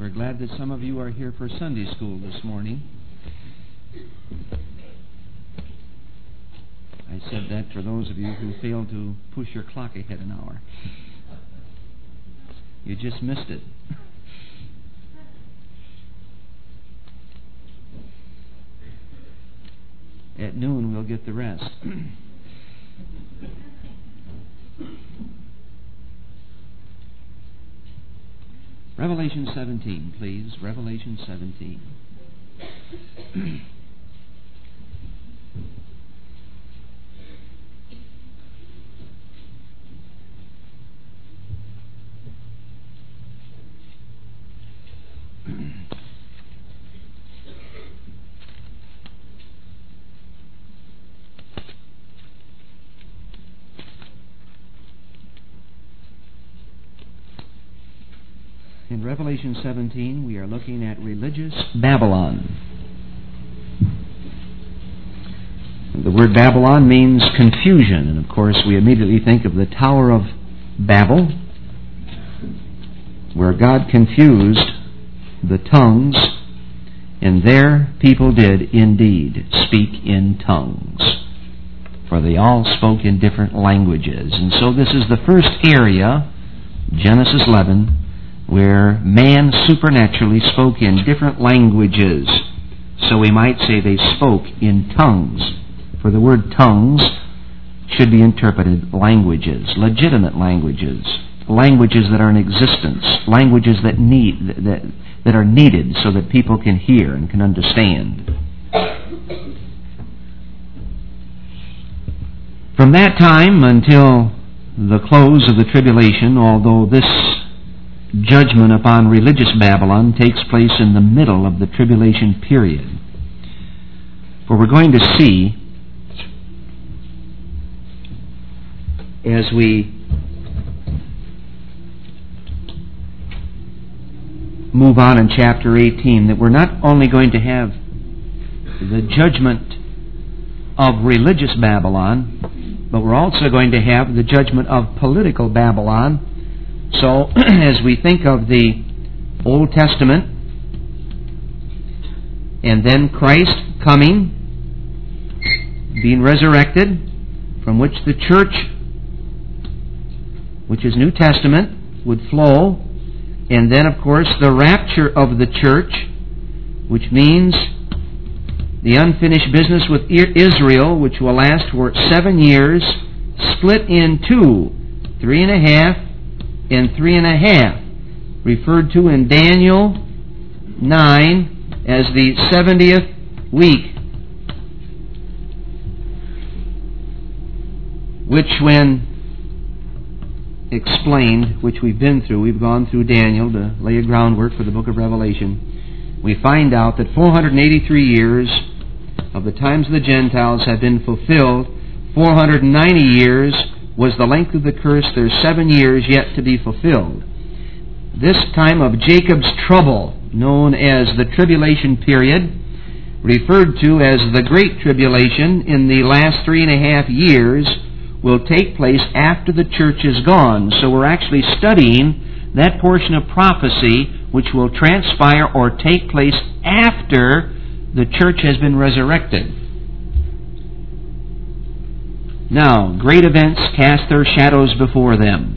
We're glad that some of you are here for Sunday school this morning. I said that for those of you who failed to push your clock ahead an hour. You just missed it. At noon, we'll get the rest. Revelation 17, please. Revelation 17. In Revelation 17, we are looking at religious Babylon. The word Babylon means confusion, and of course we immediately think of the Tower of Babel, where God confused the tongues, and there people did indeed speak in tongues, for they all spoke in different languages. And so this is the first area, Genesis 11, where man supernaturally spoke in different languages. So we might say they spoke in tongues. For the word tongues should be interpreted languages, legitimate languages, languages that are in existence, languages that are needed so that people can hear and can understand. From that time until the close of the tribulation, although this judgment upon religious Babylon takes place in the middle of the tribulation period. For we're going to see, as we move on in chapter 18, that we're not only going to have the judgment of religious Babylon, but we're also going to have the judgment of political Babylon. So, as we think of the Old Testament, and then Christ coming, being resurrected, from which the church, which is New Testament, would flow, and then, of course, the rapture of the church, which means the unfinished business with Israel, which will last for 7 years, split in two, 3.5 and 3.5, referred to in Daniel 9 as the 70th week, which when explained, which we've been through, we've gone through Daniel to lay a groundwork for the book of Revelation, we find out that 483 years of the times of the Gentiles have been fulfilled. 490 years was the length of the curse. There's 7 years yet to be fulfilled. This time of Jacob's trouble, known as the tribulation period, referred to as the Great Tribulation in the last 3.5 years, will take place after the church is gone. So we're actually studying that portion of prophecy which will transpire or take place after the church has been resurrected. Now, great events cast their shadows before them.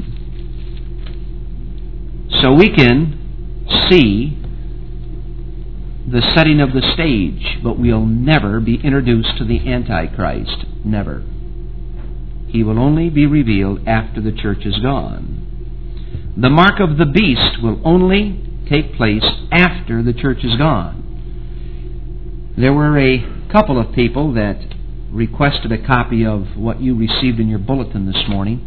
So we can see the setting of the stage, but we'll never be introduced to the Antichrist. Never. He will only be revealed after the church is gone. The mark of the beast will only take place after the church is gone. There were a couple of people that requested a copy of what you received in your bulletin this morning.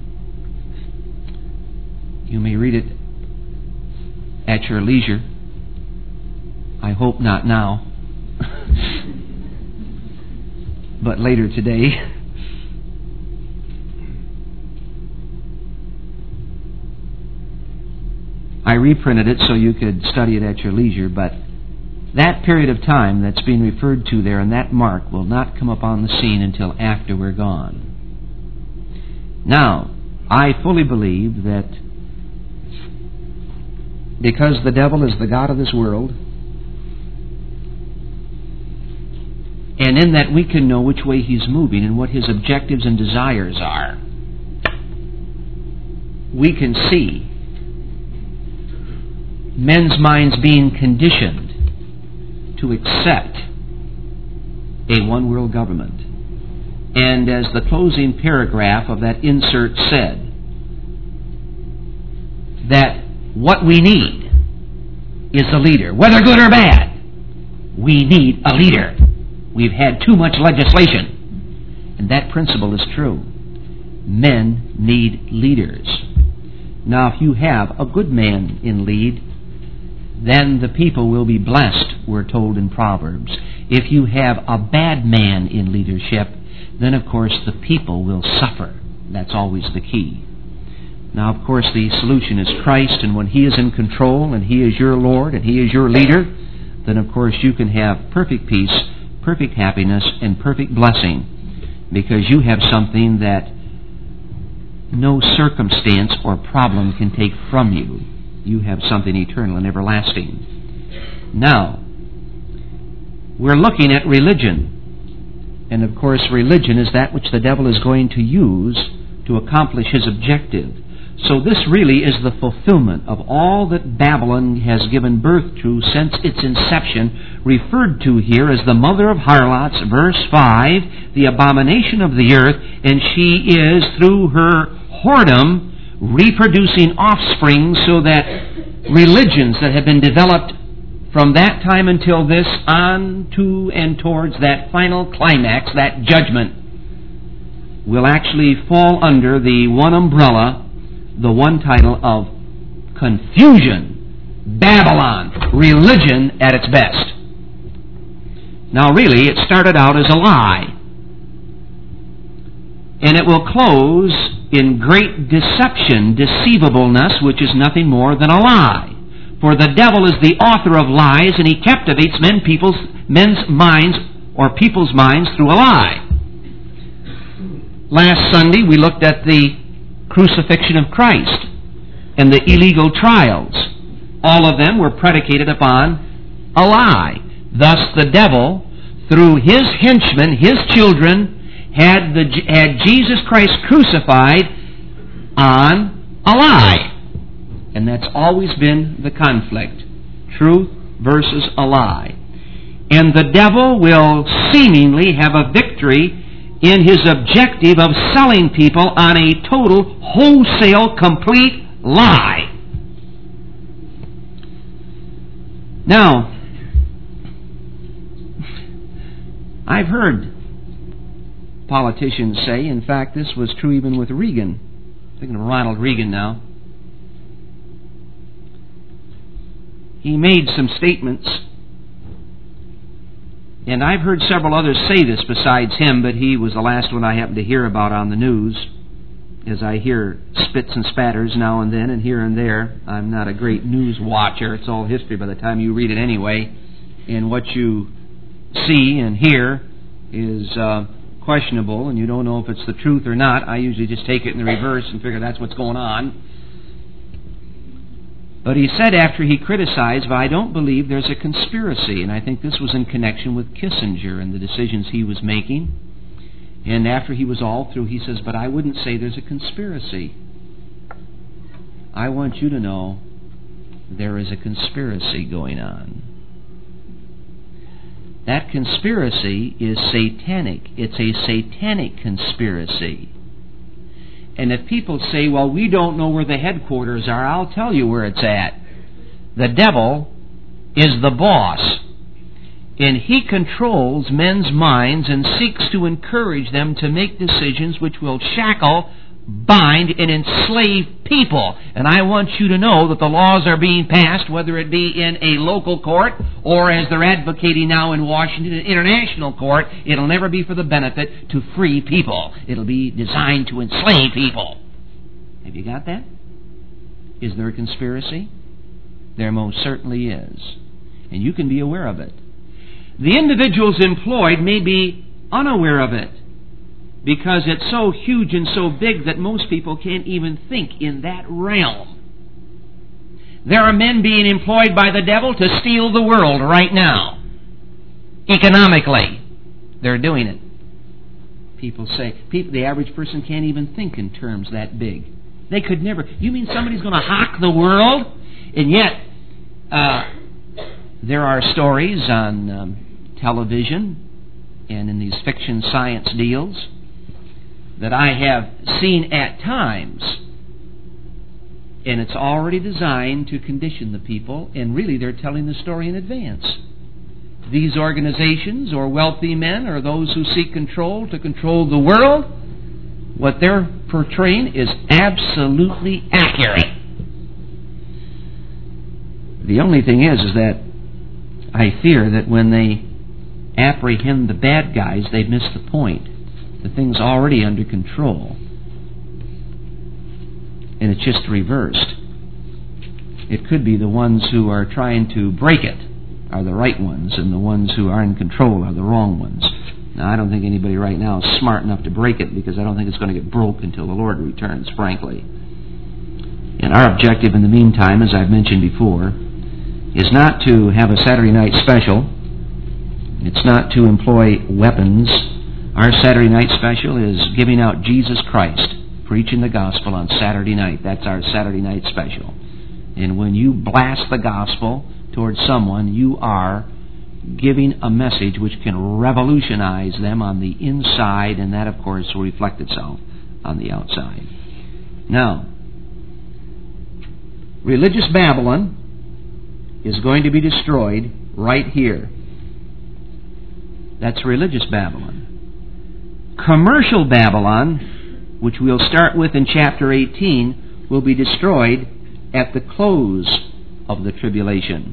You may read it at your leisure. I hope not now, but later today. I reprinted it so you could study it at your leisure, but that period of time that's being referred to there and that mark will not come upon the scene until after we're gone. Now, I fully believe that because the devil is the god of this world, and in that we can know which way he's moving and what his objectives and desires are. We can see men's minds being conditioned to accept a one-world government. And as the closing paragraph of that insert said, that what we need is a leader. Whether good or bad, we need a leader. We've had too much legislation. And that principle is true. Men need leaders. Now, if you have a good man in lead, then the people will be blessed, we're told in Proverbs. If you have a bad man in leadership, then of course the people will suffer. That's always the key. Now, of course, the solution is Christ, and when He is in control, and He is your Lord, and He is your leader, then of course you can have perfect peace, perfect happiness, and perfect blessing, because you have something that no circumstance or problem can take from you. You have something eternal and everlasting. Now, we're looking at religion. And of course, religion is that which the devil is going to use to accomplish his objective. So this really is the fulfillment of all that Babylon has given birth to since its inception, referred to here as the mother of harlots, verse 5, the abomination of the earth, and she is, through her whoredom, reproducing offspring, so that religions that have been developed from that time until this on to and towards that final climax, that judgment, will actually fall under the one umbrella, the one title of confusion, Babylon, religion at its best. Now really, it started out as a lie, and it will close in great deception, deceivableness, which is nothing more than a lie. For the devil is the author of lies, and he captivates men's minds or people's minds through a lie. Last Sunday we looked at the crucifixion of Christ and the illegal trials. All of them were predicated upon a lie. Thus the devil, through his henchmen, his children, had Jesus Christ crucified on a lie. And that's always been the conflict. Truth versus a lie. And the devil will seemingly have a victory in his objective of selling people on a total, wholesale, complete lie. Now, I've heard politicians say, in fact, this was true even with Reagan. I'm thinking of Ronald Reagan now. He made some statements, and I've heard several others say this besides him, but he was the last one I happened to hear about on the news, as I hear spits and spatters now and then and here and there. I'm not a great news watcher. It's all history by the time you read it anyway, and what you see and hear is questionable, and you don't know if it's the truth or not. I usually just take it in the reverse and figure that's what's going on. But he said after he criticized, "But I don't believe there's a conspiracy." And I think this was in connection with Kissinger and the decisions he was making. And after he was all through, he says, "But I wouldn't say there's a conspiracy. I want you to know there is a conspiracy going on. That conspiracy is satanic. It's a satanic conspiracy. And if people say, well, we don't know where the headquarters are, I'll tell you where it's at. The devil is the boss. And he controls men's minds and seeks to encourage them to make decisions which will shackle, bind, and enslave people. And I want you to know that the laws are being passed, whether it be in a local court or, as they're advocating now in Washington, an international court. It'll never be for the benefit to free people. It'll be designed to enslave people. Have you got that? Is there a conspiracy? There most certainly is. And you can be aware of it. The individuals employed may be unaware of it, because it's so huge and so big that most people can't even think in that realm. There are men being employed by the devil to steal the world right now. Economically, they're doing it. People say, the average person can't even think in terms that big. They could never. You mean somebody's going to hock the world? And yet, there are stories on television and in these fiction science deals that I have seen at times, and it's already designed to condition the people, and really they're telling the story in advance. These organizations, or wealthy men, or those who seek control to control the world, what they're portraying is absolutely accurate. The only thing is that I fear that when they apprehend the bad guys, they've missed the point. The thing's already under control. And it's just reversed. It could be the ones who are trying to break it are the right ones, and the ones who are in control are the wrong ones. Now, I don't think anybody right now is smart enough to break it, because I don't think it's going to get broke until the Lord returns, frankly. And our objective in the meantime, as I've mentioned before, is not to have a Saturday night special. It's not to employ weapons. Our Saturday night special is giving out Jesus Christ, preaching the gospel on Saturday night. That's our Saturday night special. And when you blast the gospel towards someone, you are giving a message which can revolutionize them on the inside, and that, of course, will reflect itself on the outside. Now, religious Babylon is going to be destroyed right here. That's religious Babylon. Commercial Babylon, which we'll start with in chapter 18, will be destroyed at the close of the tribulation.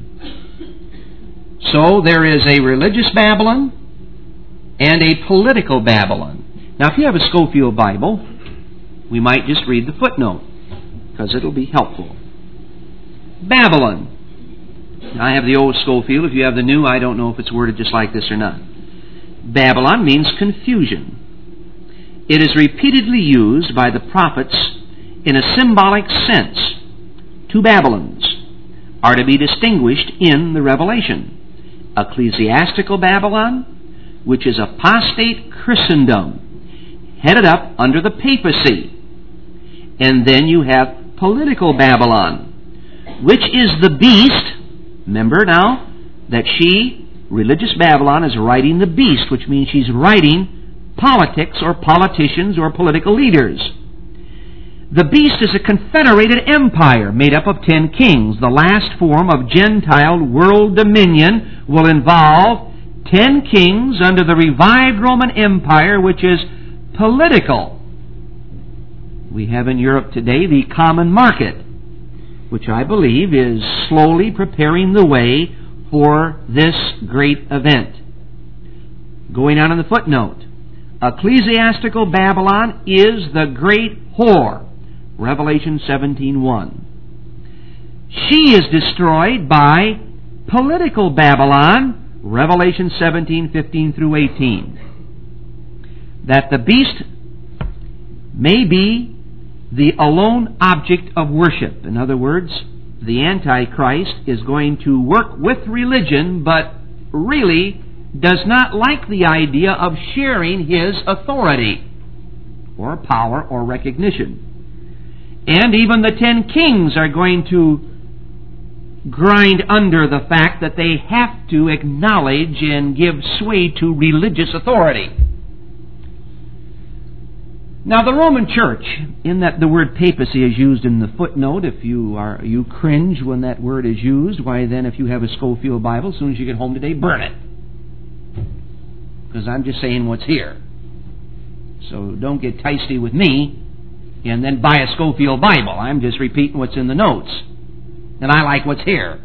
So there is a religious Babylon and a political Babylon. Now, if you have a Scofield Bible, we might just read the footnote, because it'll be helpful. Babylon. Now, I have the old Scofield. If you have the new, I don't know if it's worded just like this or not. Babylon means confusion. It is repeatedly used by the prophets in a symbolic sense. Two Babylons are to be distinguished in the Revelation. Ecclesiastical Babylon, which is apostate Christendom, headed up under the papacy. And then you have political Babylon, which is the beast. Remember now that religious Babylon, is riding the beast, which means she's riding politics or politicians or political leaders. The beast is a confederated empire made up of 10 kings. The last form of Gentile world dominion will involve 10 kings under the revived Roman Empire, which is political. We have in Europe today the common market, which I believe is slowly preparing the way for this great event. Going on in the footnote, ecclesiastical Babylon is the great whore, Revelation 17:1. She is destroyed by political Babylon, Revelation 17:15 through 18. That the beast may be the alone object of worship. In other words, the Antichrist is going to work with religion, but really does not like the idea of sharing his authority or power or recognition. And even the 10 kings are going to grind under the fact that they have to acknowledge and give sway to religious authority. Now, the Roman Church, in that the word papacy is used in the footnote, if you cringe when that word is used, why then, if you have a Scofield Bible, as soon as you get home today, burn it. Because I'm just saying what's here. So don't get tasty with me and then buy a Scofield Bible. I'm just repeating what's in the notes. And I like what's here.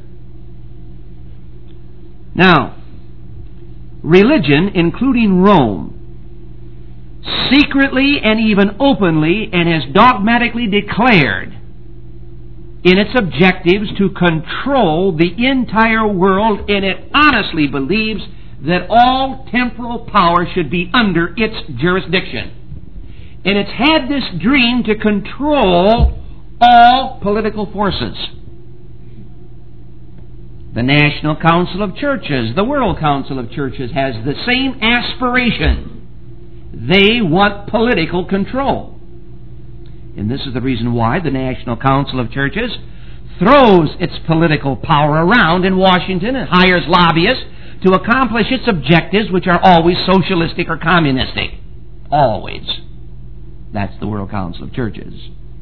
Now, religion, including Rome, secretly and even openly, and has dogmatically declared in its objectives to control the entire world, and it honestly believes that all temporal power should be under its jurisdiction. And it's had this dream to control all political forces. The National Council of Churches, the World Council of Churches, has the same aspiration. They want political control. And this is the reason why the National Council of Churches throws its political power around in Washington and hires lobbyists to accomplish its objectives, which are always socialistic or communistic. Always. That's the World Council of Churches.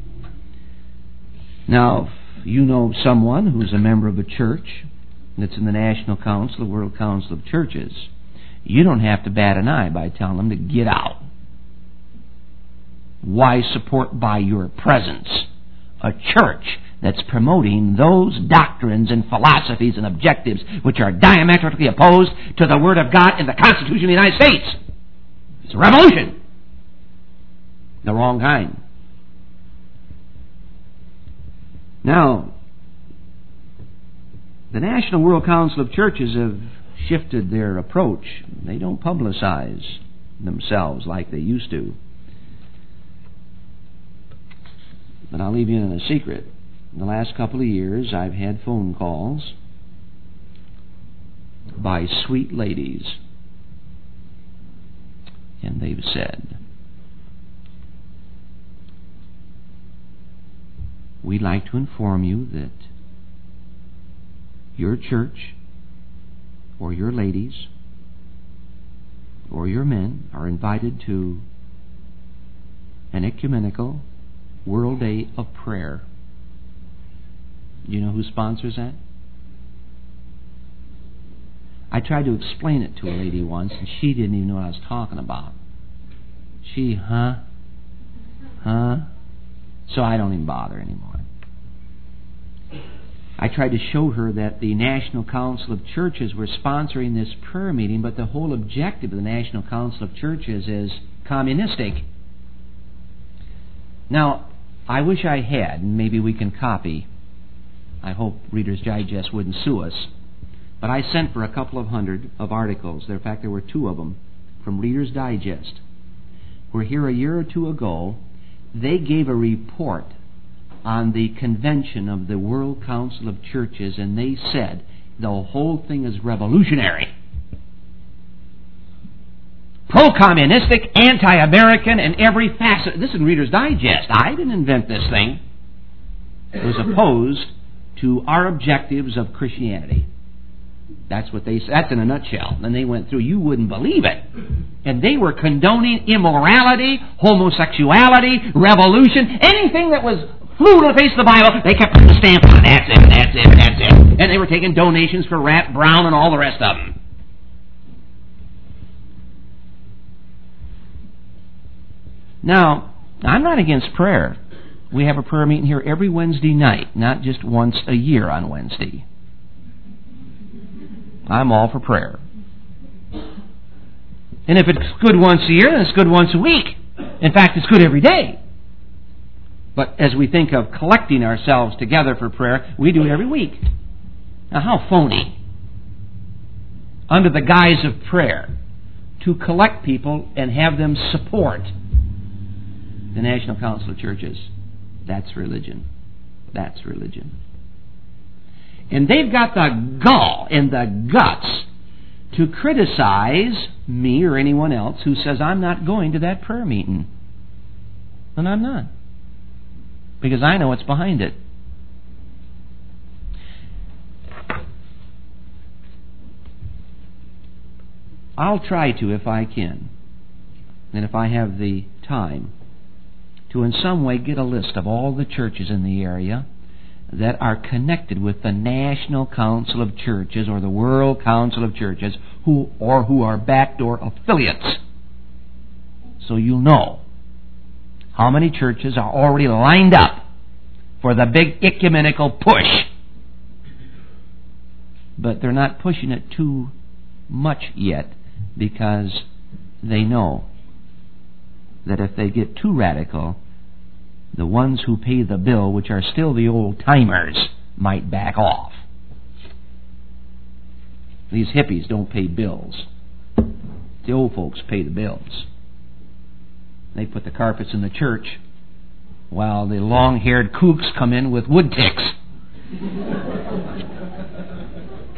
Now, if you know someone who's a member of a church that's in the National Council, the World Council of Churches, you don't have to bat an eye by telling them to get out. Why support by your presence a church that's promoting those doctrines and philosophies and objectives which are diametrically opposed to the Word of God and the Constitution of the United States? It's a revolution. The wrong kind. Now, the National World Council of Churches have shifted their approach. They don't publicize themselves like they used to. But I'll leave you in a secret. In the last couple of years, I've had phone calls by sweet ladies. And they've said, we'd like to inform you that your church or your ladies or your men are invited to an ecumenical World Day of Prayer. You know who sponsors that? I tried to explain it to a lady once, and she didn't even know what I was talking about. Huh? So I don't even bother anymore. I tried to show her that the National Council of Churches were sponsoring this prayer meeting, but the whole objective of the National Council of Churches is communistic. Now, I wish I had, and maybe we can copy. I hope Reader's Digest wouldn't sue us. But I sent for a couple of hundred of articles. In fact, there were 2 of them from Reader's Digest. Where here a year or 2 ago, they gave a report on the convention of the World Council of Churches, and they said the whole thing is revolutionary. Pro-communistic, anti-American, and every facet. This is Reader's Digest. I didn't invent this thing. It was opposed to our objectives of Christianity. That's what they said. That's in a nutshell. And they went through. You wouldn't believe it. And they were condoning immorality, homosexuality, revolution, anything that was flew to the face of the Bible. They kept putting the stamp on. That's it. That's it. That's it. And they were taking donations for Rat Brown and all the rest of them. Now, I'm not against prayer. We have a prayer meeting here every Wednesday night, not just once a year on Wednesday. I'm all for prayer. And if it's good once a year, then it's good once a week. In fact, it's good every day. But as we think of collecting ourselves together for prayer, we do it every week. Now, how phony. Under the guise of prayer, to collect people and have them support the National Council of Churches. That's religion. That's religion. And they've got the gall and the guts to criticize me or anyone else who says I'm not going to that prayer meeting. And I'm not. Because I know what's behind it. I'll try to, if I can, and if I have the time, to in some way get a list of all the churches in the area that are connected with the National Council of Churches or the World Council of Churches who are backdoor affiliates. So you'll know how many churches are already lined up for the big ecumenical push. But they're not pushing it too much yet because they know that if they get too radical, the ones who pay the bill, which are still the old-timers, might back off. These hippies don't pay bills. The old folks pay the bills. They put the carpets in the church while the long-haired kooks come in with wood ticks.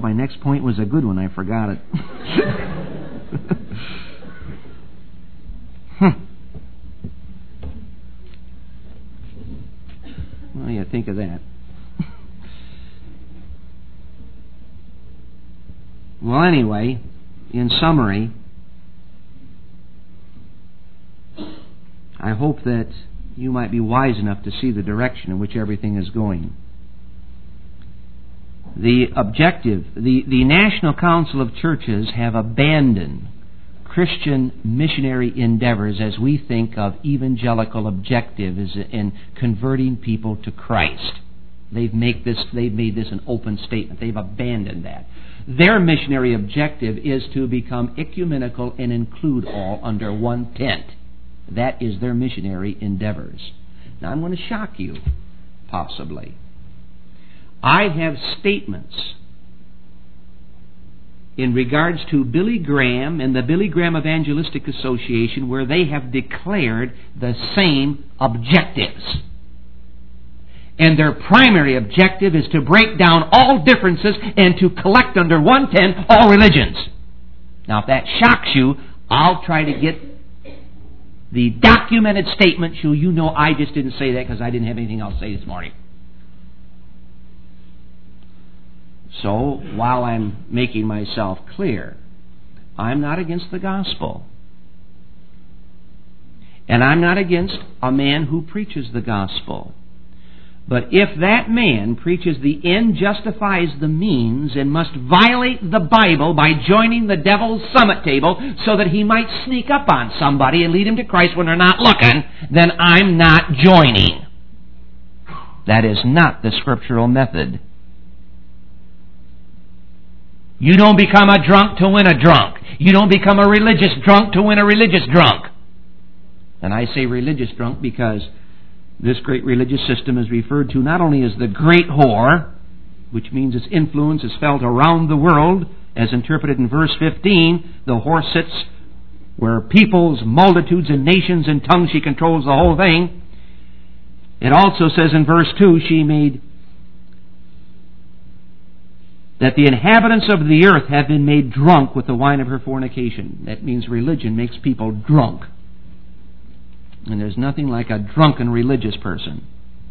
my next point was a good one. I forgot it. Well, yeah, think of that. Well, anyway, in summary, I hope that you might be wise enough to see the direction in which everything is going. The objective, the National Council of Churches have abandoned Christian missionary endeavors as we think of evangelical objectives in converting people to Christ. They've made this an open statement. They've abandoned that. Their missionary objective is to become ecumenical and include all under one tent. That is their missionary endeavors. Now I'm going to shock you, possibly. I have statements in regards to Billy Graham and the Billy Graham Evangelistic Association where they have declared the same objectives. And their primary objective is to break down all differences and to collect under one tent all religions. Now if that shocks you, I'll try to get the documented statement so you know I just didn't say that because I didn't have anything else to say this morning. So, while I'm making myself clear, I'm not against the gospel. And I'm not against a man who preaches the gospel. But if that man preaches the end justifies the means and must violate the Bible by joining the devil's summit table so that he might sneak up on somebody and lead him to Christ when they're not looking, then I'm not joining. That is not the scriptural method. You don't become a drunk to win a drunk. You don't become a religious drunk to win a religious drunk. And I say religious drunk because this great religious system is referred to not only as the great whore, which means its influence is felt around the world, as interpreted in verse 15, the whore sits where peoples, multitudes, and nations and tongues, she controls the whole thing. It also says in verse 2, she made that the inhabitants of the earth have been made drunk with the wine of her fornication. That means religion makes people drunk. And there's nothing like a drunken religious person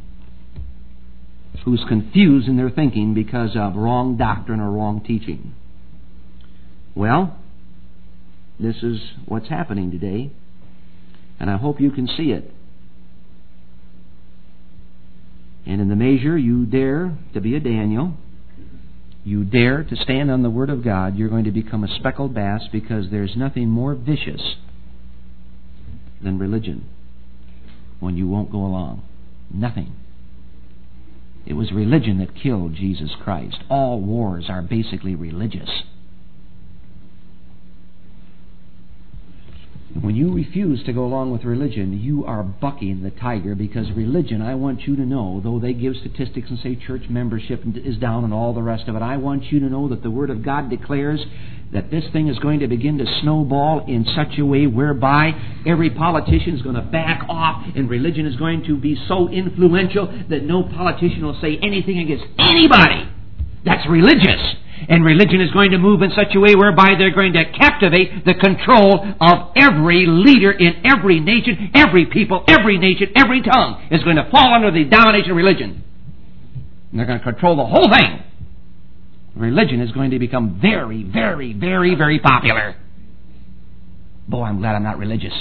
who's confused in their thinking because of wrong doctrine or wrong teaching. Well, this is what's happening today, and I hope you can see it. And in the measure you dare to be a Daniel, you dare to stand on the Word of God, you're going to become a speckled bass, because there's nothing more vicious than religion when you won't go along. Nothing. It was religion that killed Jesus Christ. All wars are basically religious. When you refuse to go along with religion, you are bucking the tiger, because religion, I want you to know, though they give statistics and say church membership is down and all the rest of it, I want you to know that the Word of God declares that this thing is going to begin to snowball in such a way whereby every politician is going to back off, and religion is going to be so influential that no politician will say anything against anybody that's religious. And religion is going to move in such a way whereby they're going to captivate the control of every leader in every nation, every people, every nation, every tongue is going to fall under the domination of religion. And they're going to control the whole thing. Religion is going to become very, very, very, very popular. Boy, I'm glad I'm not religious.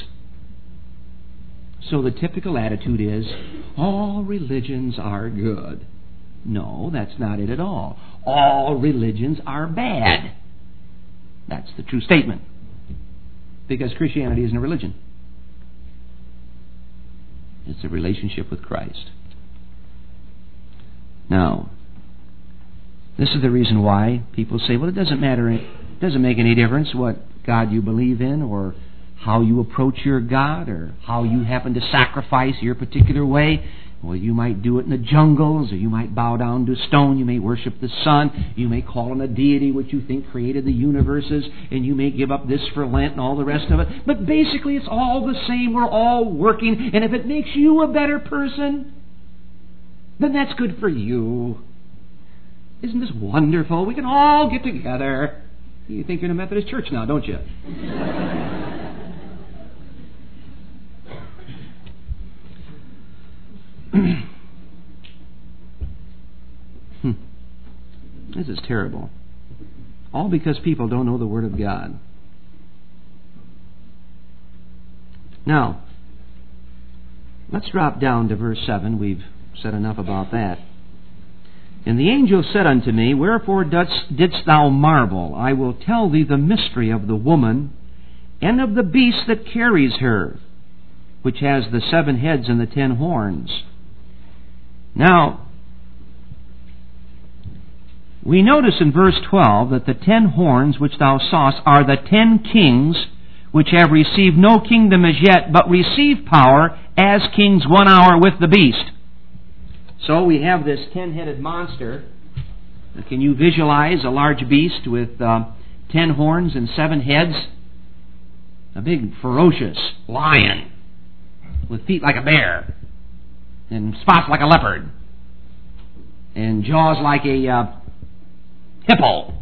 So the typical attitude is, all religions are good. No, that's not it at all. All religions are bad. That's the true statement. Because Christianity isn't a religion. It's a relationship with Christ. Now, this is the reason why people say, well, it doesn't matter, it doesn't make any difference what God you believe in, or how you approach your God, or how you happen to sacrifice your particular way. Well, you might do it in the jungles, or you might bow down to stone, you may worship the sun, you may call on a deity which you think created the universes, and you may give up this for Lent and all the rest of it. But basically it's all the same, we're all working, and if it makes you a better person, then that's good for you. Isn't this wonderful? We can all get together. You think you're in a Methodist church now, don't you? This is terrible. All because people don't know the Word of God. Now, let's drop down to verse 7. We've said enough about that. And the angel said unto me, Wherefore didst thou marvel? I will tell thee the mystery of the woman and of the beast that carries her, which has the 7 heads and the 10 horns. Now, we notice in verse 12 that the 10 horns which thou sawest are the 10 kings which have received no kingdom as yet, but receive power as kings 1 hour with the beast. So we have this 10-headed monster. Can you visualize a large beast with 10 horns and 7 heads? A big ferocious lion with feet like a bear and spots like a leopard and jaws like a hippo.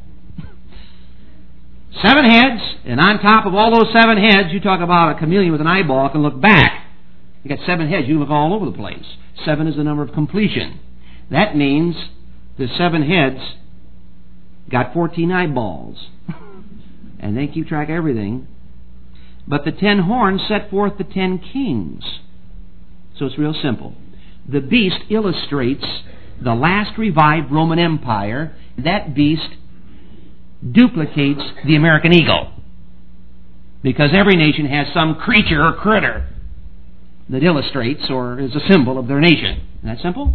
7 heads, and on top of all those 7 heads, you talk about a chameleon with an eyeball can look back. You got 7 heads, you look all over the place. 7 is the number of completion. That means the 7 heads got 14 eyeballs. And they keep track of everything. But the 10 horns set forth the 10 kings. So it's real simple. The beast illustrates the last revived Roman Empire. That beast duplicates the American eagle. Because every nation has some creature or critter that illustrates or is a symbol of their nation. Isn't that simple?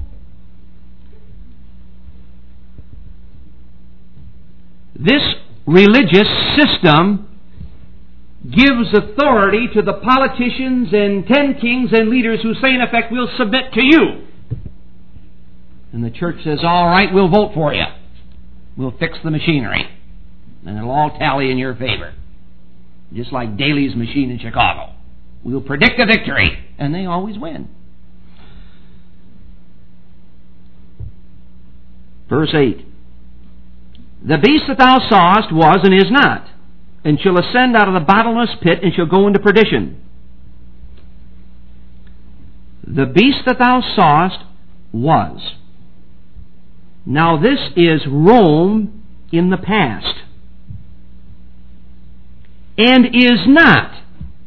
This religious system gives authority to the politicians and 10 kings and leaders who say, in effect, we'll submit to you. And the church says, all right, we'll vote for you. We'll fix the machinery. And it'll all tally in your favor. Just like Daly's machine in Chicago. We'll predict a victory. And they always win. Verse 8. The beast that thou sawest was and is not, and shall ascend out of the bottomless pit, and shall go into perdition. The beast that thou sawest was. Now this is Rome in the past. And is not.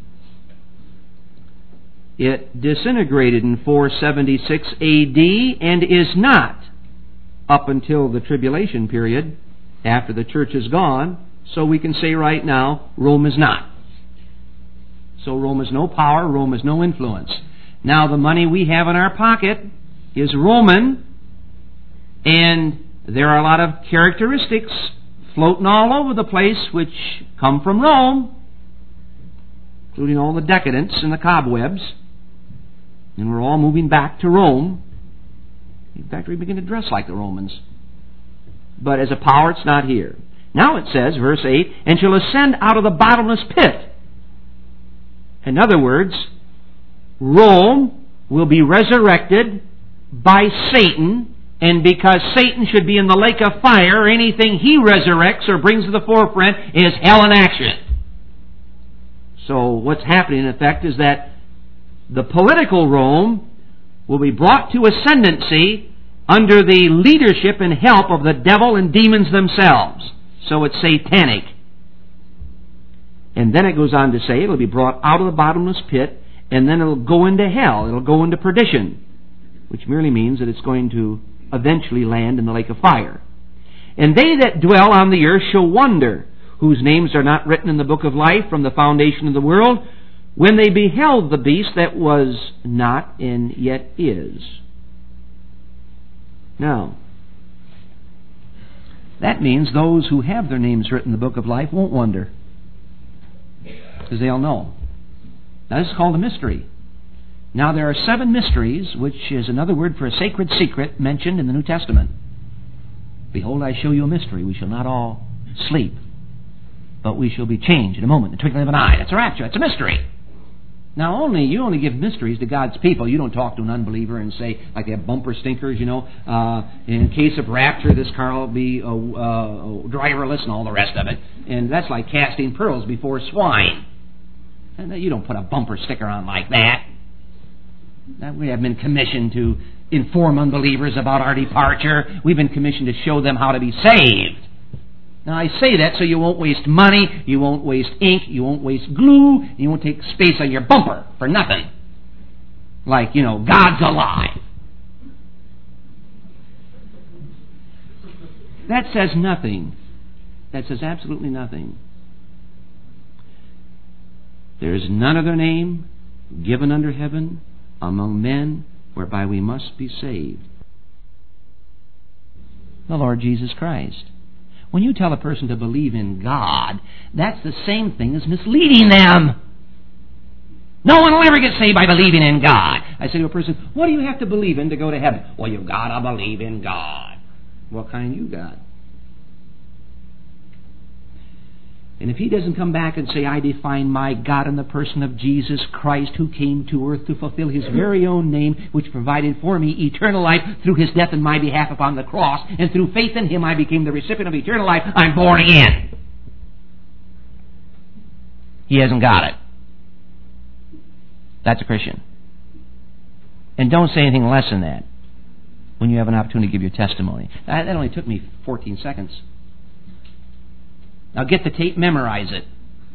It disintegrated in 476 AD and is not up until the tribulation period, after the church is gone. So we can say right now, Rome is not. So Rome has no power, Rome has no influence. Now the money we have in our pocket is Roman, and there are a lot of characteristics floating all over the place which come from Rome, including all the decadence and the cobwebs. And we're all moving back to Rome. In fact, we begin to dress like the Romans. But as a power, it's not here. Now it says, verse 8, and shall ascend out of the bottomless pit. In other words, Rome will be resurrected by Satan, and because Satan should be in the lake of fire, anything he resurrects or brings to the forefront is hell in action. So what's happening, in effect, is that the political Rome will be brought to ascendancy under the leadership and help of the devil and demons themselves. So it's satanic. And then it goes on to say it'll be brought out of the bottomless pit, and then it'll go into hell. It'll go into perdition, which merely means that it's going to eventually land in the lake of fire. And they that dwell on the earth shall wonder, whose names are not written in the book of life from the foundation of the world, when they beheld the beast that was not and yet is. Now, that means those who have their names written in the book of life won't wonder, because they'll know. Now, this is called a mystery. Now, there are 7 mysteries, which is another word for a sacred secret mentioned in the New Testament. Behold, I show you a mystery. We shall not all sleep, but we shall be changed in a moment, in the twinkling of an eye. That's a rapture. It's a mystery. Now, you only give mysteries to God's people. You don't talk to an unbeliever and say, like they have bumper stinkers, in case of rapture, this car will be driverless and all the rest of it. And that's like casting pearls before swine. And you don't put a bumper sticker on like that. We have been commissioned to inform unbelievers about our departure. We've been commissioned to show them how to be saved. Now, I say that so you won't waste money, you won't waste ink, you won't waste glue, you won't take space on your bumper for nothing. Like, God's alive. That says nothing. That says absolutely nothing. There is none other name given under heaven among men whereby we must be saved. The Lord Jesus Christ. When you tell a person to believe in God, that's the same thing as misleading them. No one will ever get saved by believing in God. I say to a person, what do you have to believe in to go to heaven? Well, you've got to believe in God. What kind you got? And if he doesn't come back and say, I define my God in the person of Jesus Christ, who came to earth to fulfill his very own name, which provided for me eternal life through his death in my behalf upon the cross, and through faith in him I became the recipient of eternal life, I'm born again. He hasn't got it. That's a Christian. And don't say anything less than that when you have an opportunity to give your testimony. That only took me 14 seconds. Now get the tape, memorize it.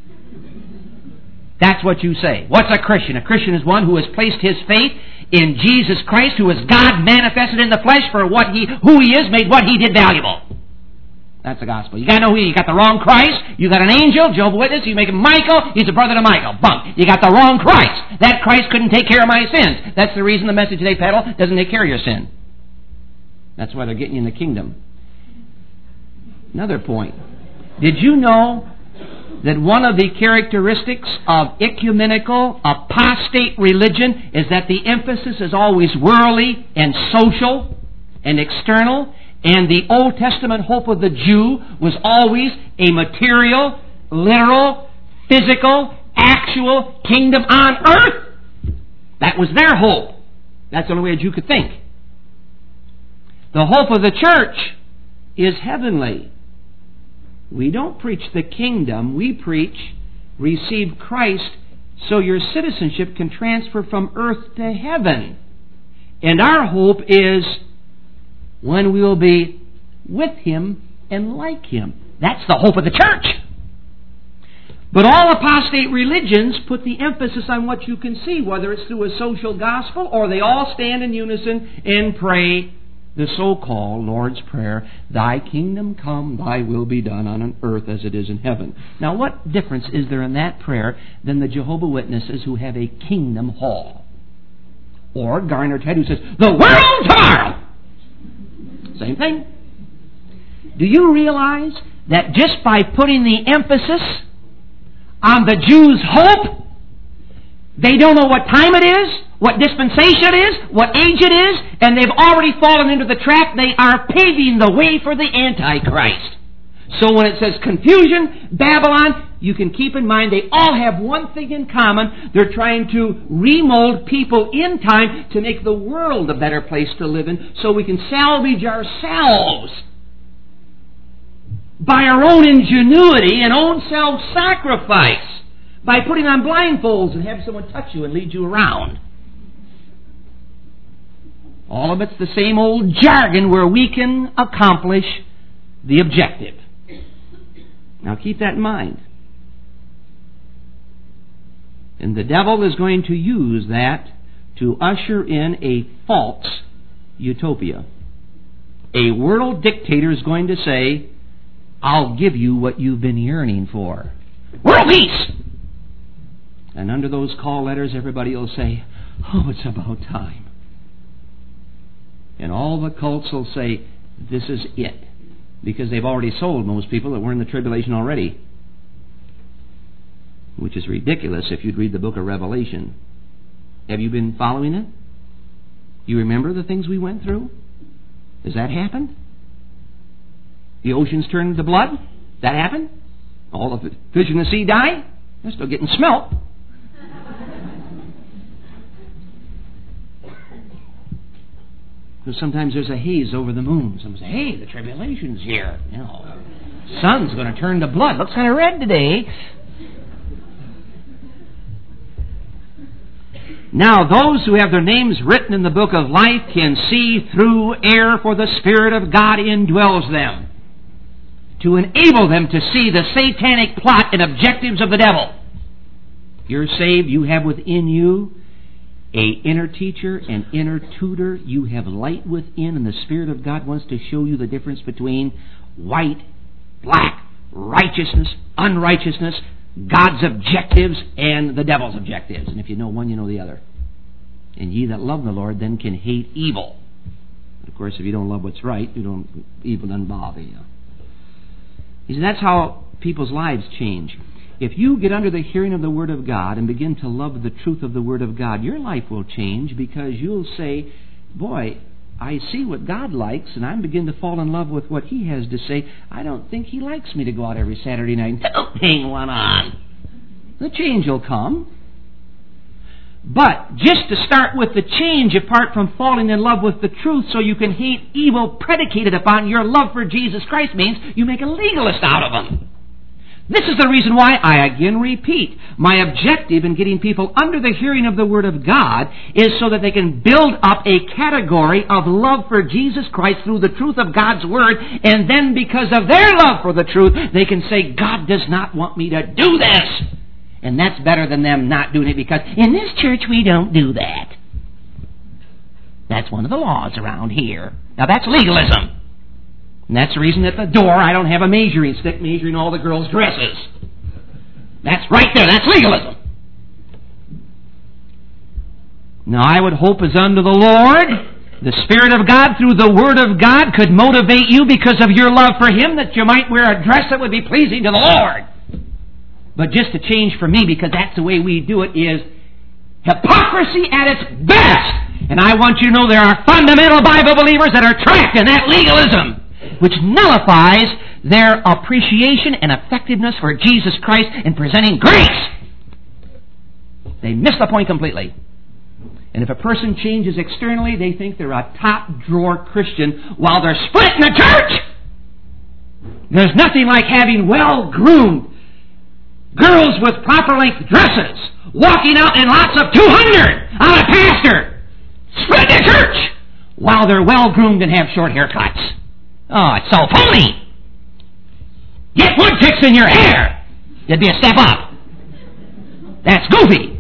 That's what you say. What's a Christian? A Christian is one who has placed his faith in Jesus Christ, who is God manifested in the flesh for who he is, made what he did valuable. That's the gospel. You got to know who you got the wrong Christ. You got an angel, Jehovah's Witness. You make him Michael. He's a brother to Michael. Bunk. You got the wrong Christ. That Christ couldn't take care of my sins. That's the reason the message they peddle doesn't take care of your sin. That's why they're getting you in the kingdom. Another point. Did you know that one of the characteristics of ecumenical, apostate religion is that the emphasis is always worldly and social and external, and the Old Testament hope of the Jew was always a material, literal, physical, actual kingdom on earth? That was their hope. That's the only way a Jew could think. The hope of the church is heavenly. We don't preach the kingdom. We preach, receive Christ so your citizenship can transfer from earth to heaven. And our hope is when we will be with him and like him. That's the hope of the church. But all apostate religions put the emphasis on what you can see, whether it's through a social gospel or they all stand in unison and pray the so-called Lord's Prayer, Thy kingdom come, Thy will be done on earth as it is in heaven. Now, what difference is there in that prayer than the Jehovah's Witnesses who have a kingdom hall? Or Garner Ted who says, the world tomorrow! Same thing. Do you realize that just by putting the emphasis on the Jews' hope, they don't know what time it is, what dispensation it is, what age it is, and they've already fallen into the trap. They are paving the way for the Antichrist. So when it says confusion, Babylon, you can keep in mind they all have one thing in common. They're trying to remold people in time to make the world a better place to live in so we can salvage ourselves by our own ingenuity and own self-sacrifice, by putting on blindfolds and having someone touch you and lead you around. All of it's the same old jargon where we can accomplish the objective. Now keep that in mind. And the devil is going to use that to usher in a false utopia. A world dictator is going to say, I'll give you what you've been yearning for. World peace! And under those call letters, everybody will say, oh, it's about time. And all the cults will say, this is it. Because they've already sold most people that were in the tribulation already. Which is ridiculous if you'd read the book of Revelation. Have you been following it? You remember the things we went through? Has that happened? The oceans turned to blood? That happened? All the fish in the sea died? They're still getting smelt. Because sometimes there's a haze over the moon. Some say, hey, the tribulation's here. You know, sun's going to turn to blood. Looks kind of red today. Now, those who have their names written in the book of life can see through air, for the Spirit of God indwells them, to enable them to see the satanic plot and objectives of the devil. You're saved, you have within you an inner teacher, an inner tutor. You have light within, and the Spirit of God wants to show you the difference between white, black, righteousness, unrighteousness, God's objectives, and the devil's objectives. And if you know one, you know the other. And ye that love the Lord then can hate evil. Of course, if you don't love what's right, evil doesn't bother you. You see, that's how people's lives change. If you get under the hearing of the Word of God and begin to love the truth of the Word of God, your life will change, because you'll say, boy, I see what God likes, and I begin to fall in love with what He has to say. I don't think He likes me to go out every Saturday night and hang one on. The change will come. But just to start with the change, apart from falling in love with the truth so you can hate evil predicated upon your love for Jesus Christ, means you make a legalist out of Him. This is the reason why I again repeat, my objective in getting people under the hearing of the Word of God is so that they can build up a category of love for Jesus Christ through the truth of God's Word, and then because of their love for the truth, they can say, God does not want me to do this. And that's better than them not doing it, because in this church we don't do that. That's one of the laws around here. Now that's legalism. And that's the reason at the door I don't have a measuring stick measuring all the girls' dresses. That's right there. That's legalism. Now I would hope as unto the Lord, the Spirit of God through the Word of God could motivate you because of your love for Him, that you might wear a dress that would be pleasing to the Lord. But just to change for me, because that's the way we do it, is hypocrisy at its best. And I want you to know there are fundamental Bible believers that are trapped in that legalism, which nullifies their appreciation and effectiveness for Jesus Christ in presenting grace. They miss the point completely. And if a person changes externally, they think they're a top-drawer Christian while they're split in the church. There's nothing like having well-groomed girls with proper-length dresses walking out in lots of 200 on a pastor, split in the church, while they're well-groomed and have short haircuts. Oh, it's so phony. Get wood ticks in your hair. It'd be a step up. That's goofy.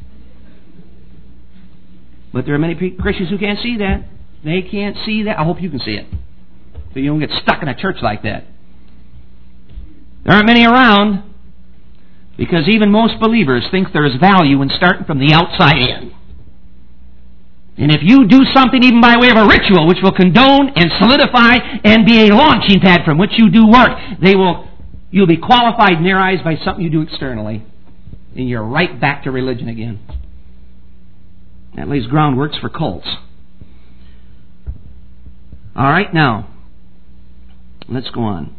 But there are many Christians who can't see that. They can't see that. I hope you can see it, so you don't get stuck in a church like that. There aren't many around, because even most believers think there is value in starting from the outside in. And if you do something even by way of a ritual which will condone and solidify and be a launching pad from which you do work, you'll be qualified in their eyes by something you do externally. And you're right back to religion again. That lays groundworks for cults. All right, now, let's go on.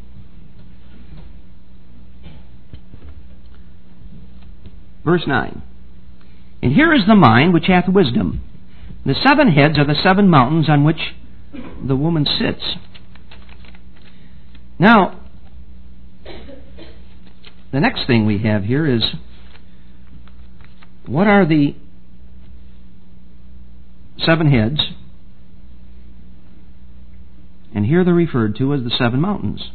Verse 9. And here is the mind which hath wisdom. The 7 heads are the 7 mountains on which the woman sits. Now, the next thing we have here is, what are the 7 heads? And here they're referred to as the 7 mountains.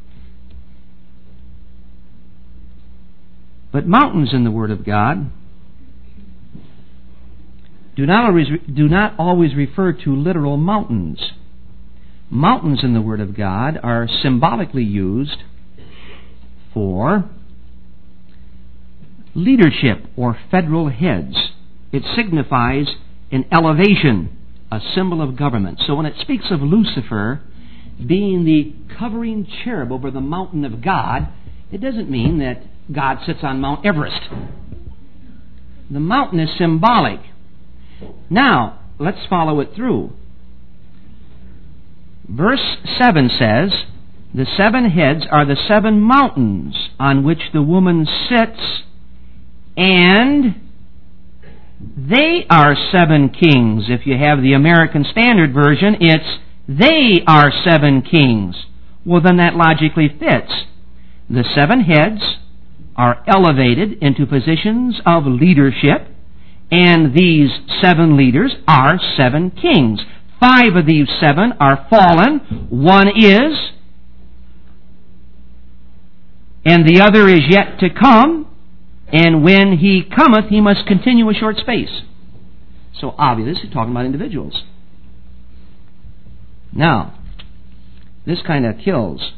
But mountains in the Word of God do not always refer to literal mountains. Mountains in the Word of God are symbolically used for leadership or federal heads. It signifies an elevation, a symbol of government. So when it speaks of Lucifer being the covering cherub over the mountain of God, it doesn't mean that God sits on Mount Everest. The mountain is symbolic. Now, let's follow it through. Verse 7 says, the 7 heads are the 7 mountains on which the woman sits, and they are 7 kings. If you have the American Standard Version, it's they are 7 kings. Well, then that logically fits. The 7 heads are elevated into positions of leadership, and these 7 leaders are 7 kings. 5 of these 7 are fallen, 1 is, and the other is yet to come, and when he cometh, he must continue a short space. So obviously, he's talking about individuals. Now, this kind of kills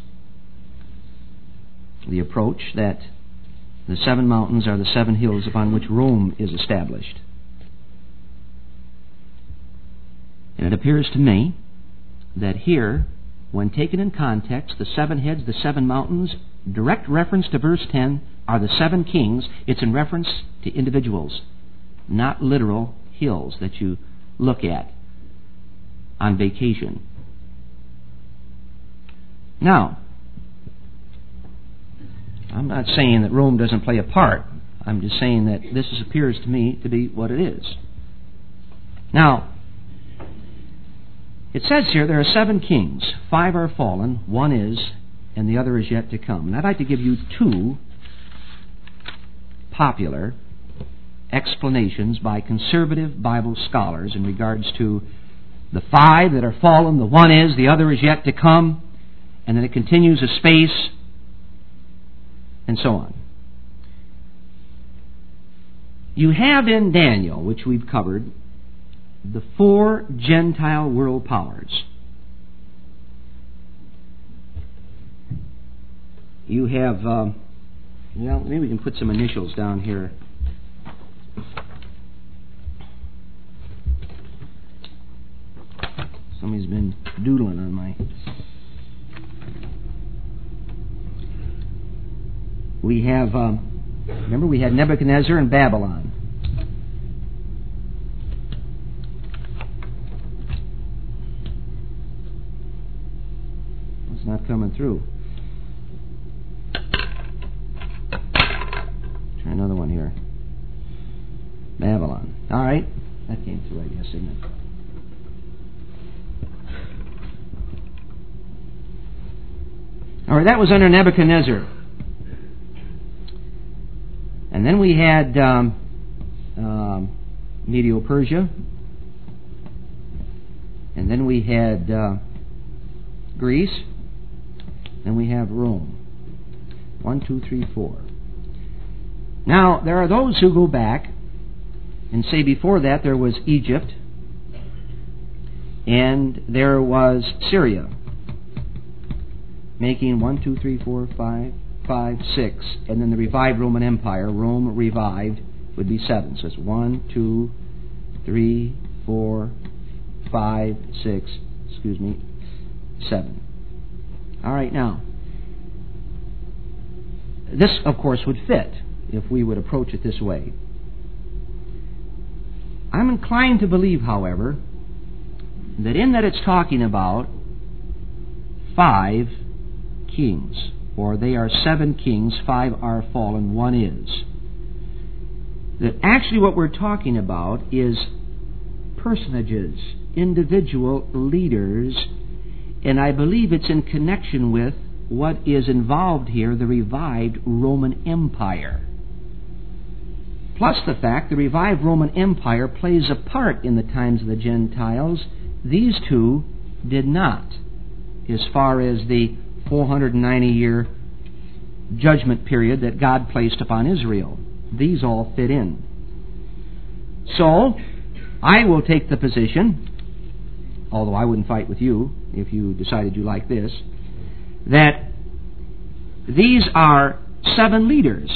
the approach that the 7 mountains are the 7 hills upon which Rome is established. And it appears to me that here, when taken in context, the 7 heads, the 7 mountains, direct reference to verse 10, are the 7 kings. It's in reference to individuals, not literal hills that you look at on vacation. Now, I'm not saying that Rome doesn't play a part. I'm just saying that this appears to me to be what it is. Now, it says here there are 7 kings. 5 are fallen, 1 is, and the other is yet to come. And I'd like to give you 2 popular explanations by conservative Bible scholars in regards to the 5 that are fallen, the 1 is, the other is yet to come, and then it continues a space, and so on. You have in Daniel, which we've covered, the 4 Gentile world powers. You have, maybe we can put some initials down here. Somebody's been doodling on my... We have, remember we had Nebuchadnezzar and Babylon. It's not coming through. Try another one here. Babylon. All right. That came through, I guess, didn't it? All right, that was under Nebuchadnezzar. And then we had Medo-Persia. And then we had Greece. Then we have Rome. 1, 2, 3, 4. Now, there are those who go back and say before that there was Egypt and there was Syria, making 1, 2, 3, 4, 5, 6, and then the revived Roman Empire, Rome revived, would be 7. So it's 1, 2, 3, 4, 5, 6, 7. All right, now, this, of course, would fit if we would approach it this way. I'm inclined to believe, however, that in that it's talking about 5 kings, or they are 7 kings, 5 are fallen, 1 is. That actually what we're talking about is personages, individual leaders, and I believe it's in connection with what is involved here, the revived Roman Empire. Plus the fact the revived Roman Empire plays a part in the times of the Gentiles. These 2 did not, as far as the 490-year judgment period that God placed upon Israel. These all fit in. So, I will take the position, although I wouldn't fight with you if you decided you like this, that these are 7 leaders.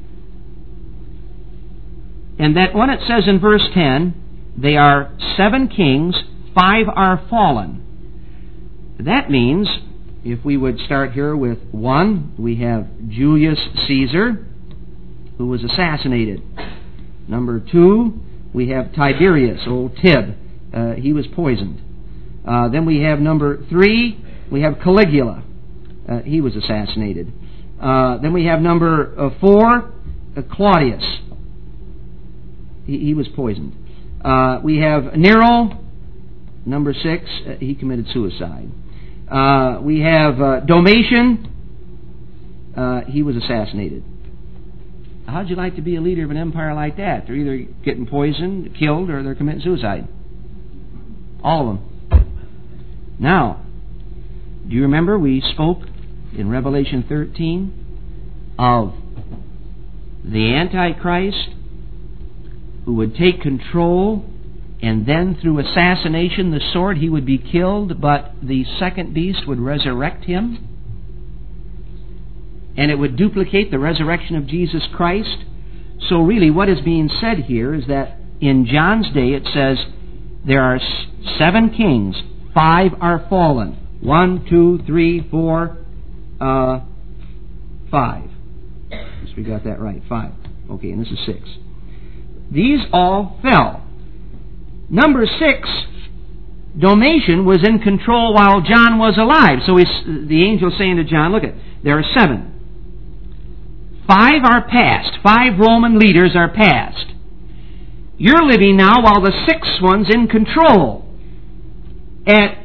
And that when it says in verse 10, they are 7 kings, 5 are fallen. That means, if we would start here with 1, we have Julius Caesar, who was assassinated. Number 2, we have Tiberius, old Tib. He was poisoned. Then we have number 3, we have Caligula. He was assassinated. Then we have number 4, Claudius. He was poisoned. We have Nero, number 6. He committed suicide. We have Domitian. He was assassinated. How'd you like to be a leader of an empire like that? They're either getting poisoned, killed, or they're committing suicide. All of them. Now, do you remember we spoke in Revelation 13 of the Antichrist who would take control, and then through assassination, the sword, he would be killed, but the second beast would resurrect him? And it would duplicate the resurrection of Jesus Christ. So really what is being said here is that in John's day it says there are 7 kings, 5 are fallen. 1, 2, 3, 4, 5. Yes, we got that right, 5. Okay, and this is 6. These all fell. Number 6, Domitian, was in control while John was alive. So the angel saying to John, look, there are 7. 5 are past. 5 Roman leaders are past. You're living now while the 6th one's in control. At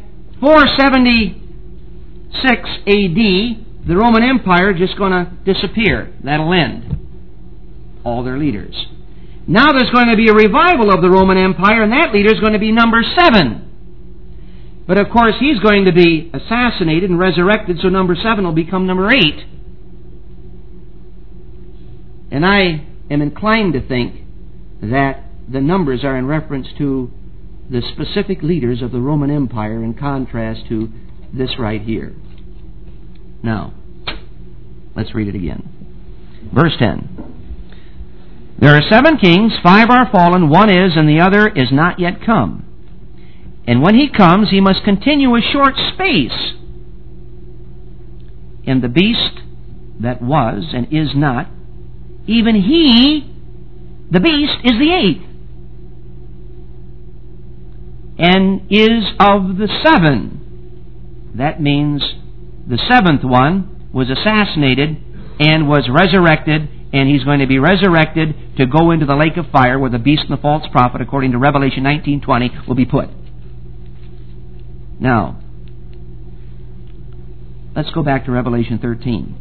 476 A.D., the Roman Empire is just going to disappear. That'll end. All their leaders. Now there's going to be a revival of the Roman Empire, and that leader is going to be number 7. But of course, he's going to be assassinated and resurrected, so number 7 will become number 8. And I am inclined to think that the numbers are in reference to the specific leaders of the Roman Empire in contrast to this right here. Now, let's read it again. Verse 10. There are 7 kings, 5 are fallen, 1 is, and the other is not yet come. And when he comes, he must continue a short space. And the beast that was and is not, even he, the beast, is the 8th, and is of the 7. That means the 7th one was assassinated and was resurrected, and he's going to be resurrected to go into the lake of fire where the beast and the false prophet, according to Revelation 19:20, will be put. Now, let's go back to Revelation 13.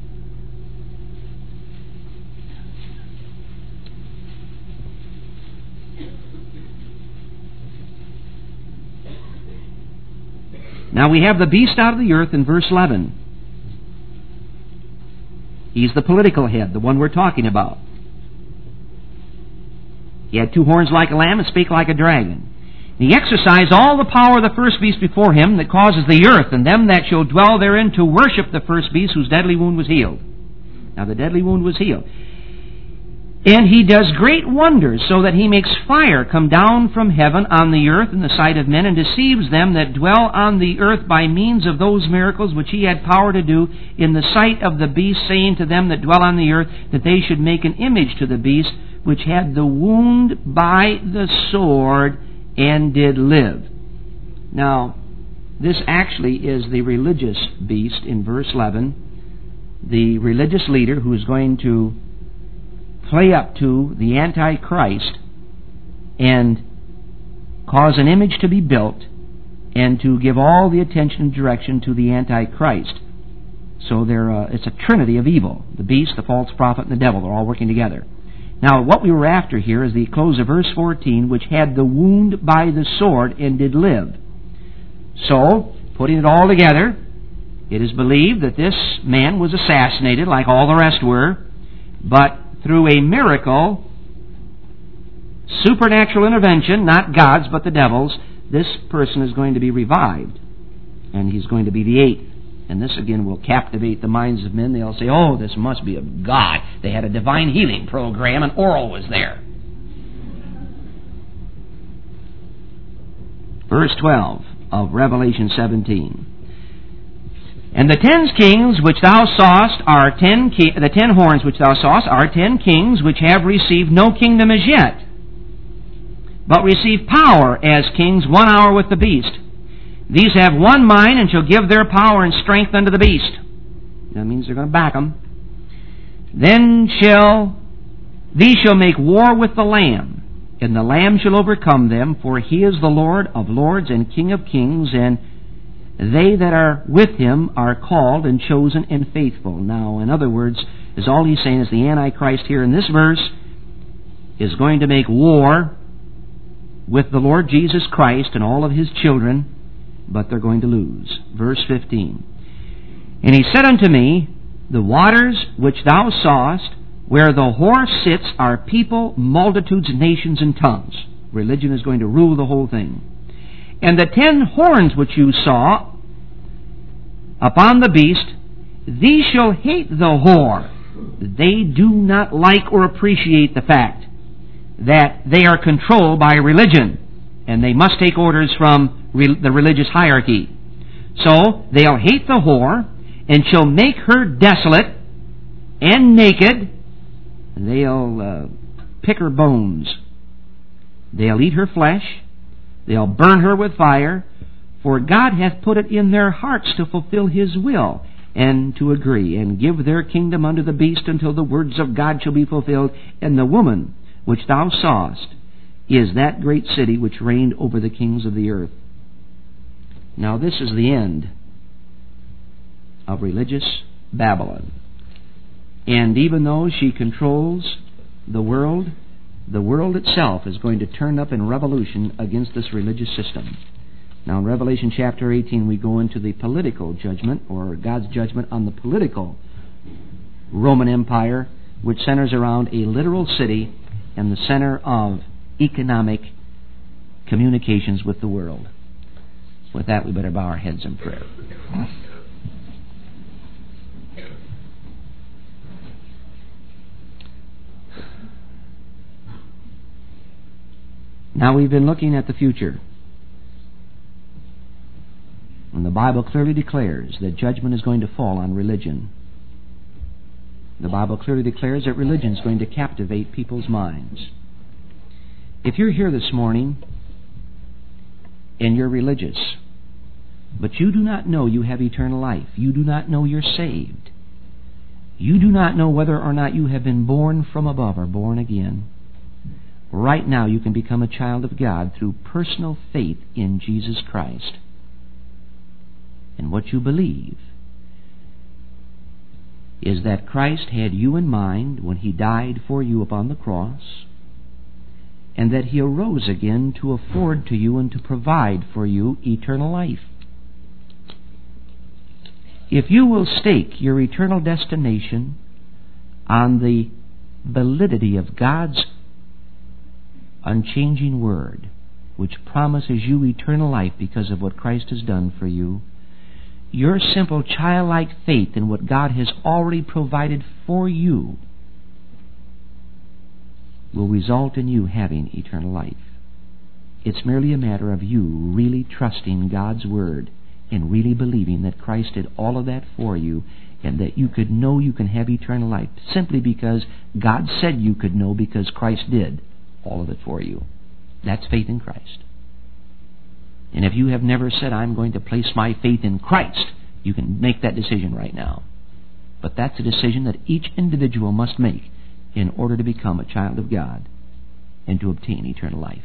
Now we have the beast out of the earth in verse 11. He's the political head, the one we're talking about. He had 2 horns like a lamb and spake like a dragon. And he exercised all the power of the first beast before him that causes the earth and them that shall dwell therein to worship the first beast whose deadly wound was healed. Now the deadly wound was healed. And he does great wonders, so that he makes fire come down from heaven on the earth in the sight of men, and deceives them that dwell on the earth by means of those miracles which he had power to do in the sight of the beast, saying to them that dwell on the earth that they should make an image to the beast which had the wound by the sword and did live. Now, this actually is the religious beast in verse 11, the religious leader who is going to play up to the Antichrist and cause an image to be built and to give all the attention and direction to the Antichrist. So it's a trinity of evil. The beast, the false prophet, and the devil. They're all working together. Now, what we were after here is the close of verse 14, which had the wound by the sword and did live. So, putting it all together, it is believed that this man was assassinated like all the rest were, but through a miracle, supernatural intervention, not God's but the devil's, this person is going to be revived. And he's going to be the 8th. And this again will captivate the minds of men. They'll say, oh, this must be of God. They had a divine healing program and Oral was there. Verse 12 of Revelation 17. And the 10 kings which thou sawest are 10 the 10 horns which thou sawest are 10 kings which have received no kingdom as yet, but receive power as kings 1 hour with the beast. These have one mind and shall give their power and strength unto the beast. That means they're going to back them. Then these shall make war with the Lamb, And the Lamb shall overcome them, for he is the Lord of lords and King of kings, and they that are with him are called and chosen and faithful. Now, in other words, is all he's saying is the Antichrist here in this verse is going to make war with the Lord Jesus Christ and all of his children, but they're going to lose. Verse 15. And he said unto me, the waters which thou sawest, where the whore sits, are people, multitudes, nations, and tongues. Religion is going to rule the whole thing. And the 10 horns which you saw upon the beast, these shall hate the whore. They do not like or appreciate the fact that they are controlled by religion, and they must take orders from the religious hierarchy. So they'll hate the whore, and shall make her desolate and naked. They'll pick her bones. They'll eat her flesh. They'll burn her with fire. For God hath put it in their hearts to fulfill his will, and to agree, and give their kingdom unto the beast until the words of God shall be fulfilled. And the woman which thou sawest is that great city which reigned over the kings of the earth. Now this is the end of religious Babylon. And even though she controls the world itself is going to turn up in revolution against this religious system. Now in Revelation chapter 18 we go into the political judgment, or God's judgment on the political Roman Empire, which centers around a literal city and the center of economic communications with the world. With that, we better bow our heads in prayer. Now we've been looking at the future. And the Bible clearly declares that judgment is going to fall on religion. The Bible clearly declares that religion is going to captivate people's minds. If you're here this morning and you're religious, but you do not know you have eternal life, you do not know you're saved, you do not know whether or not you have been born from above or born again, right now you can become a child of God through personal faith in Jesus Christ. And what you believe is that Christ had you in mind when he died for you upon the cross, and that he arose again to afford to you and to provide for you eternal life. If you will stake your eternal destination on the validity of God's unchanging word, which promises you eternal life because of what Christ has done for you, your simple childlike faith in what God has already provided for you will result in you having eternal life. It's merely a matter of you really trusting God's word and really believing that Christ did all of that for you, and that you could know you can have eternal life simply because God said you could know, because Christ did all of it for you. That's faith in Christ. And if you have never said, I'm going to place my faith in Christ, you can make that decision right now. But that's a decision that each individual must make in order to become a child of God and to obtain eternal life.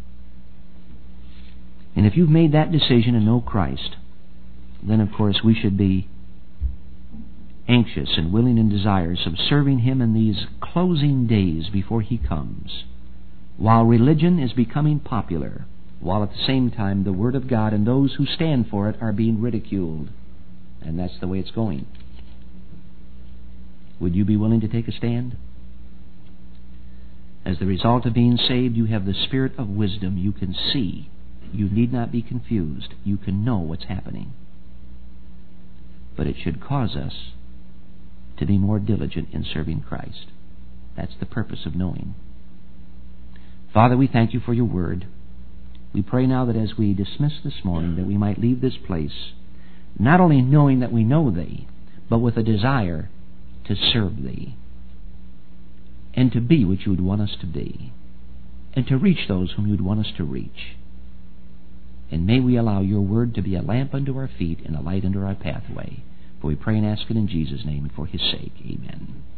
And if you've made that decision and know Christ, then of course we should be anxious and willing and desirous of serving him in these closing days before he comes, while religion is becoming popular, while at the same time the Word of God and those who stand for it are being ridiculed. And that's the way it's going. Would you be willing to take a stand? As the result of being saved, you have the spirit of wisdom. You can see. You need not be confused. You can know what's happening. But it should cause us to be more diligent in serving Christ. That's the purpose of knowing. Father, we thank you for your word. We pray now that as we dismiss this morning, that we might leave this place not only knowing that we know thee, but with a desire to serve thee and to be what you would want us to be and to reach those whom you would want us to reach. And may we allow your word to be a lamp unto our feet and a light unto our pathway. For we pray and ask it in Jesus' name and for his sake. Amen.